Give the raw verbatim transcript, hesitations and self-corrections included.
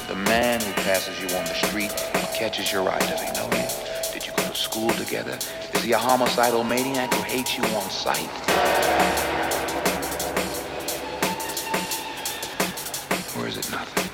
The man who passes you on the street, he catches your eye. Does he know you? Did you go to school together? Is he a homicidal maniac who hates you on sight? Or is it nothing?